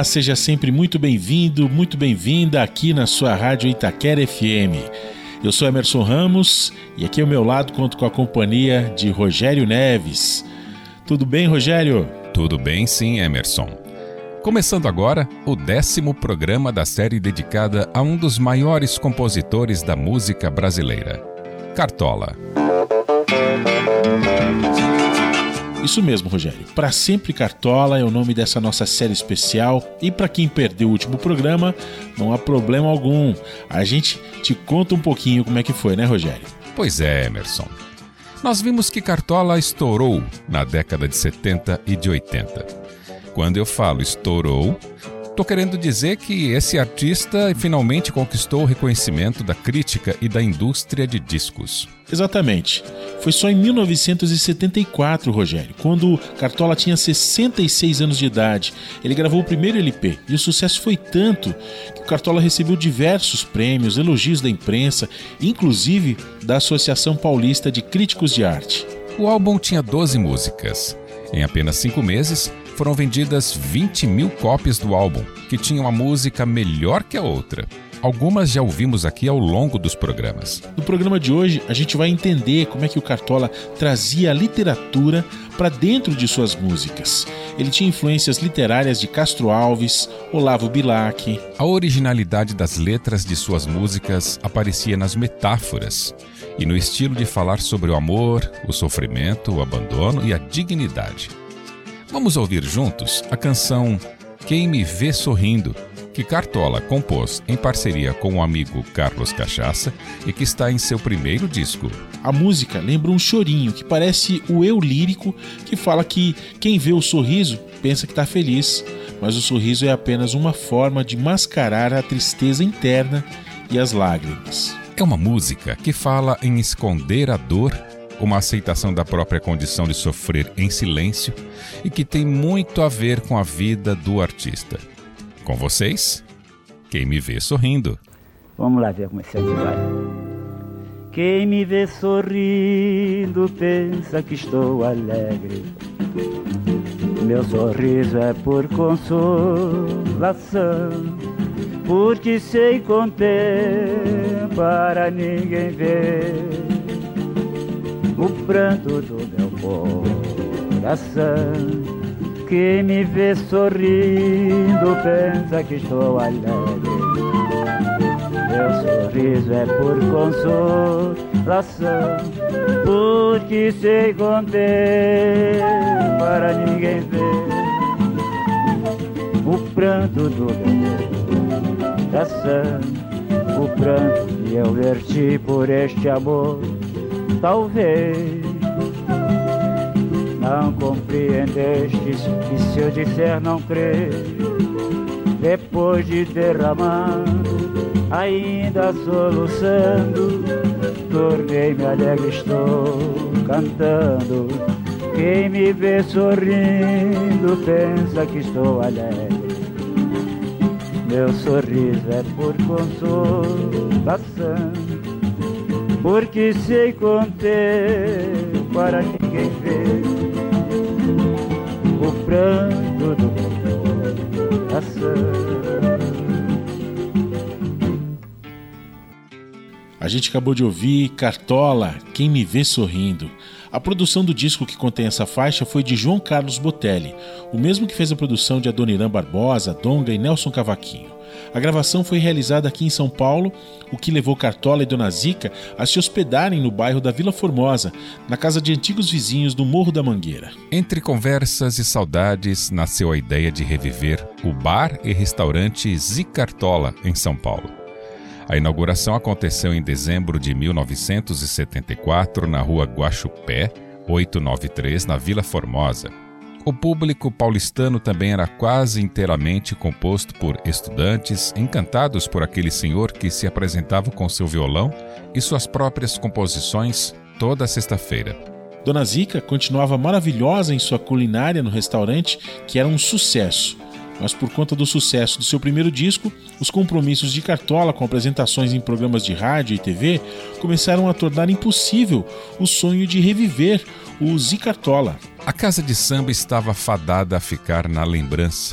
seja sempre muito bem-vindo, muito bem-vinda aqui na sua rádio Itaquera FM. Eu sou Emerson Ramos e aqui ao meu lado conto com a companhia de Rogério Neves. Tudo bem, Rogério? Tudo bem, sim, Emerson. Começando agora o 10º programa da série dedicada a um dos maiores compositores da música brasileira, Cartola. Isso mesmo, Rogério. Pra Sempre Cartola é o nome dessa nossa série especial e para quem perdeu o último programa, não há problema algum. A gente te conta um pouquinho como é que foi, né, Rogério? Pois é, Emerson. Nós vimos que Cartola estourou na década de 70 e de 80. Quando eu falo estourou, estou querendo dizer que esse artista finalmente conquistou o reconhecimento da crítica e da indústria de discos. Exatamente. Foi só em 1974, Rogério, quando Cartola tinha 66 anos de idade. Ele gravou o primeiro LP e o sucesso foi tanto que o Cartola recebeu diversos prêmios, elogios da imprensa, inclusive da Associação Paulista de Críticos de Arte. O álbum tinha 12 músicas. Em apenas 5 meses, foram vendidas 20 mil cópias do álbum, que tinha uma música melhor que a outra. Algumas já ouvimos aqui ao longo dos programas. No programa de hoje, a gente vai entender como é que o Cartola trazia a literatura para dentro de suas músicas. Ele tinha influências literárias de Castro Alves, Olavo Bilac. A originalidade das letras de suas músicas aparecia nas metáforas e no estilo de falar sobre o amor, o sofrimento, o abandono e a dignidade. Vamos ouvir juntos a canção Quem Me Vê Sorrindo, que Cartola compôs em parceria com o amigo Carlos Cachaça e que está em seu primeiro disco. A música lembra um chorinho que parece o eu lírico que fala que quem vê o sorriso pensa que está feliz, mas o sorriso é apenas uma forma de mascarar a tristeza interna e as lágrimas. É uma música que fala em esconder a dor, uma aceitação da própria condição de sofrer em silêncio e que tem muito a ver com a vida do artista. Com vocês, Quem Me Vê Sorrindo. Vamos lá ver como é que vai. Quem me vê sorrindo pensa que estou alegre. Meu sorriso é por consolação, porque sei conter para ninguém ver o pranto do meu coração. Quem me vê sorrindo pensa que estou alegre. Meu sorriso é por consolação, porque sei conter para ninguém ver o pranto do meu coração. O pranto que eu verti por este amor, talvez não compreendestes, e se eu disser não crer, depois de derramando, ainda soluçando, tornei-me alegre, estou cantando. Quem me vê sorrindo pensa que estou alegre. Meu sorriso é por consolação, porque sei conter para ninguém ver o pranto do meu coração. A gente acabou de ouvir Cartola, Quem Me Vê Sorrindo. A produção do disco que contém essa faixa foi de João Carlos Botelli, o mesmo que fez a produção de Adoniran Barbosa, Donga e Nelson Cavaquinho. A gravação foi realizada aqui em São Paulo, o que levou Cartola e Dona Zica a se hospedarem no bairro da Vila Formosa, na casa de antigos vizinhos do Morro da Mangueira. Entre conversas e saudades, nasceu a ideia de reviver o bar e restaurante Zicartola, em São Paulo. A inauguração aconteceu em dezembro de 1974, na rua Guaxupé, 893, na Vila Formosa. O público paulistano também era quase inteiramente composto por estudantes encantados por aquele senhor que se apresentava com seu violão e suas próprias composições toda sexta-feira. Dona Zica continuava maravilhosa em sua culinária no restaurante, que era um sucesso. Mas por conta do sucesso do seu primeiro disco, os compromissos de Cartola com apresentações em programas de rádio e TV começaram a tornar impossível o sonho de reviver o Zicartola. A casa de samba estava fadada a ficar na lembrança,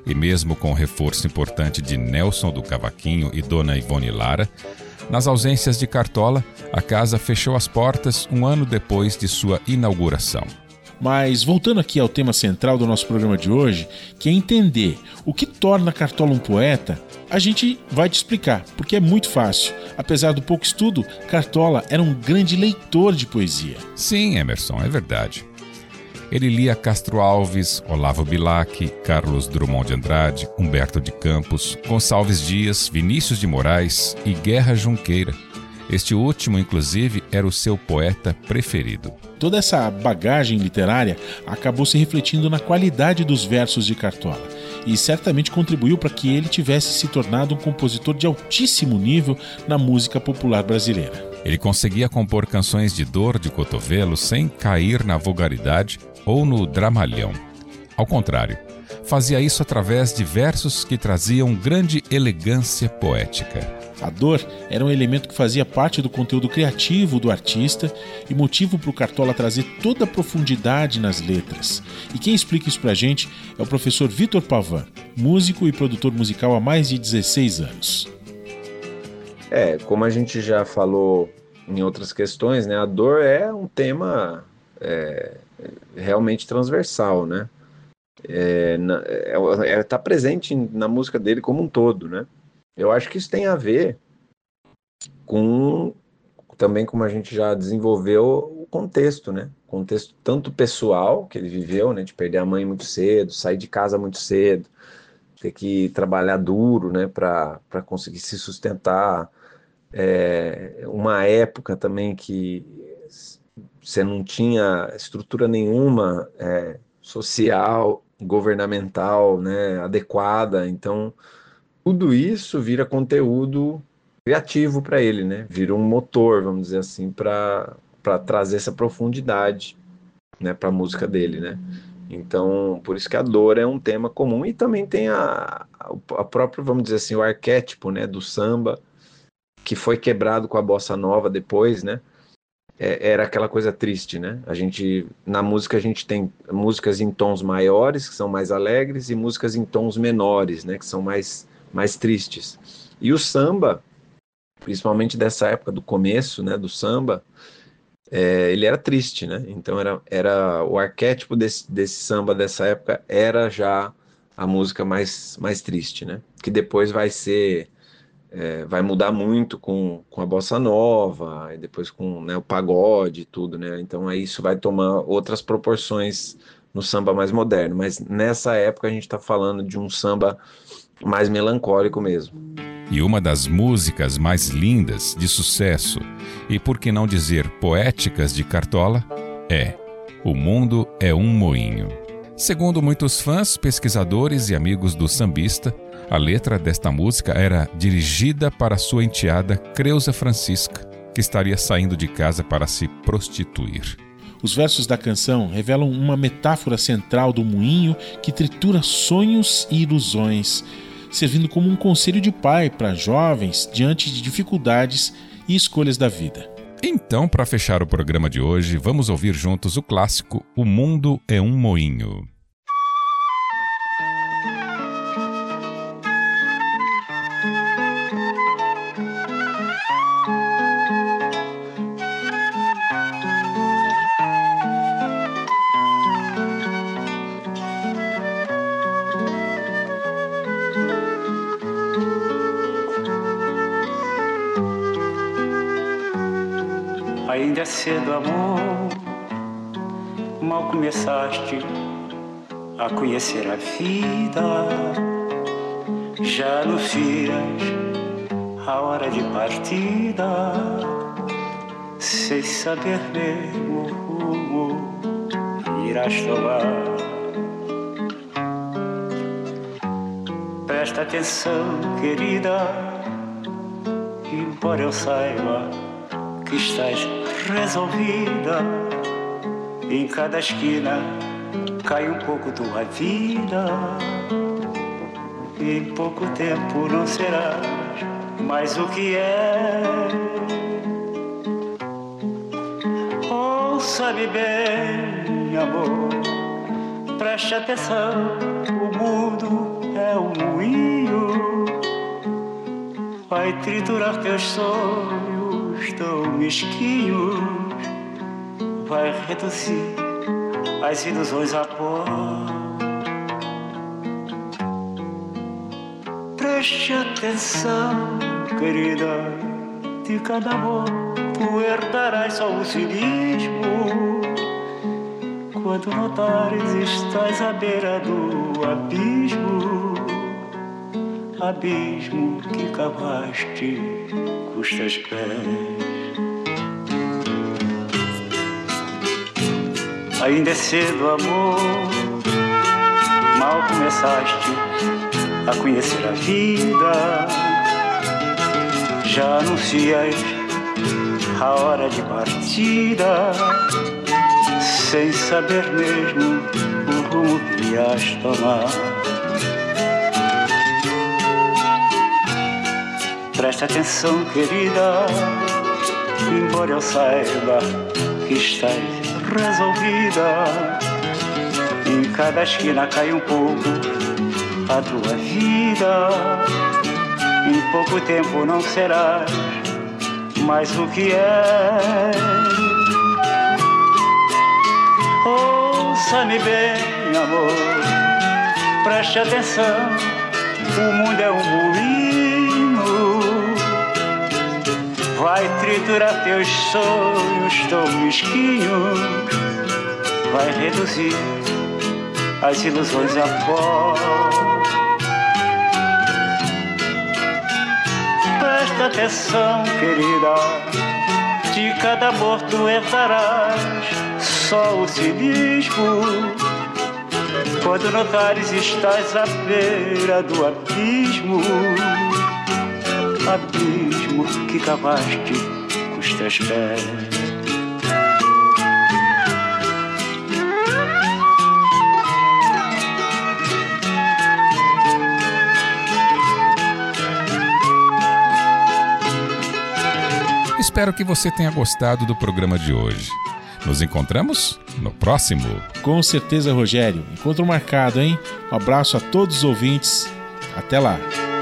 E mesmo com o reforço importante de Nelson do Cavaquinho e Dona Ivone Lara, nas ausências de Cartola, a casa fechou as portas um ano depois de sua inauguração. Mas voltando aqui ao tema central do nosso programa de hoje, que é entender o que torna Cartola um poeta, a gente vai te explicar, porque é muito fácil. Apesar do pouco estudo, Cartola era um grande leitor de poesia. Sim, Emerson, é verdade. Ele lia Castro Alves, Olavo Bilac, Carlos Drummond de Andrade, Humberto de Campos, Gonçalves Dias, Vinícius de Moraes e Guerra Junqueira. Este último, inclusive, era o seu poeta preferido. Toda essa bagagem literária acabou se refletindo na qualidade dos versos de Cartola e certamente contribuiu para que ele tivesse se tornado um compositor de altíssimo nível na música popular brasileira. Ele conseguia compor canções de dor de cotovelo sem cair na vulgaridade ou no dramalhão. Ao contrário, fazia isso através de versos que traziam grande elegância poética. A dor era um elemento que fazia parte do conteúdo criativo do artista e motivo para o Cartola trazer toda a profundidade nas letras. E quem explica isso pra gente é o professor Vitor Pavan, músico e produtor musical há mais de 16 anos. Como a gente já falou em outras questões, né, a dor é um tema realmente transversal, né? Tá presente na música dele como um todo, né? Eu acho que isso tem a ver com, também como a gente já desenvolveu, o contexto, né? Contexto tanto pessoal, que ele viveu, né? De perder a mãe muito cedo, sair de casa muito cedo, ter que trabalhar duro, né? Para conseguir se sustentar. Uma época também que você não tinha estrutura nenhuma social, governamental, né? Adequada, então tudo isso vira conteúdo criativo para ele, né? Vira um motor, vamos dizer assim, para trazer essa profundidade, né, para a música dele, né? Então, por isso que a dor é um tema comum e também tem a própria, vamos dizer assim, o arquétipo, né, do samba, que foi quebrado com a bossa nova depois, né? Era aquela coisa triste, né? Na música a gente tem músicas em tons maiores, que são mais alegres, e músicas em tons menores, né, que são mais tristes. E o samba, principalmente dessa época do começo, né, do samba, ele era triste, né? Então era o arquétipo desse samba dessa época era já a música mais triste, né? Que depois vai mudar muito com a bossa nova, e depois com, né, o pagode e tudo, né? Então aí isso vai tomar outras proporções no samba mais moderno. Mas nessa época a gente está falando de um samba mais melancólico mesmo. E uma das músicas mais lindas, de sucesso, e por que não dizer poéticas de Cartola, é O Mundo é um Moinho. Segundo muitos fãs, pesquisadores e amigos do sambista, a letra desta música era dirigida para sua enteada Creuza Francisca, que estaria saindo de casa para se prostituir. Os versos da canção revelam uma metáfora central do moinho que tritura sonhos e ilusões, servindo como um conselho de pai para jovens diante de dificuldades e escolhas da vida. Então, para fechar o programa de hoje, vamos ouvir juntos o clássico O Mundo é um Moinho. Ainda é cedo, amor, mal começaste a conhecer a vida. Já anuncias a hora de partida, sem saber mesmo o rumo irás tomar. Presta atenção, querida, embora eu saiba que estás resolvida, em cada esquina cai um pouco tua vida. Em pouco tempo não serás mais o que é. Ouça-me bem, amor, preste atenção, o mundo é um moinho, vai triturar teus sonhos tão mesquinhos, vai reduzir as ilusões a pó. Preste atenção, querida, de cada amor tu herdarás só o cinismo. Quando notares estás à beira do abismo, abismo que cavaste com os teus pés. Ainda é cedo, amor, mal começaste a conhecer a vida, já anuncias a hora de partida, sem saber mesmo o rumo que ias tomar. Presta atenção, querida, embora eu saiba que estás resolvida, em cada esquina cai um pouco a tua vida. Em pouco tempo não serás mais o que é. Ouça-me bem, amor, preste atenção, o mundo é um moinho, vai triturar teus sonhos tão mesquinhos, vai reduzir as ilusões a pó. Presta atenção, querida, de cada amor tu herdarás só o cinismo. Quando notares estás à beira do abismo, abismo que cavaste com os teus pés. Espero que você tenha gostado do programa de hoje. Nos encontramos no próximo. Com certeza, Rogério. Encontro marcado, hein? Um abraço a todos os ouvintes. Até lá.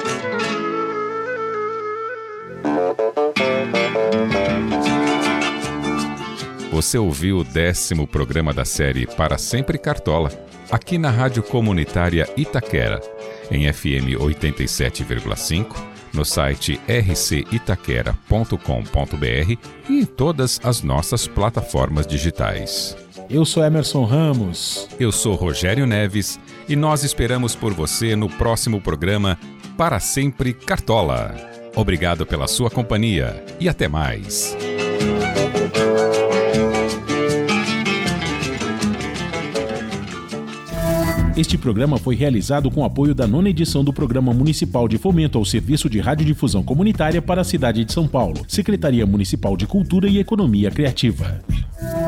Você ouviu o 10º programa da série Para Sempre Cartola, aqui na Rádio Comunitária Itaquera, em FM 87,5, no site rcitaquera.com.br e em todas as nossas plataformas digitais. Eu sou Emerson Ramos. Eu sou Rogério Neves e nós esperamos por você no próximo programa Para Sempre Cartola. Obrigado pela sua companhia e até mais. Este programa foi realizado com apoio da 9ª edição do Programa Municipal de Fomento ao Serviço de Radiodifusão Comunitária para a cidade de São Paulo, Secretaria Municipal de Cultura e Economia Criativa.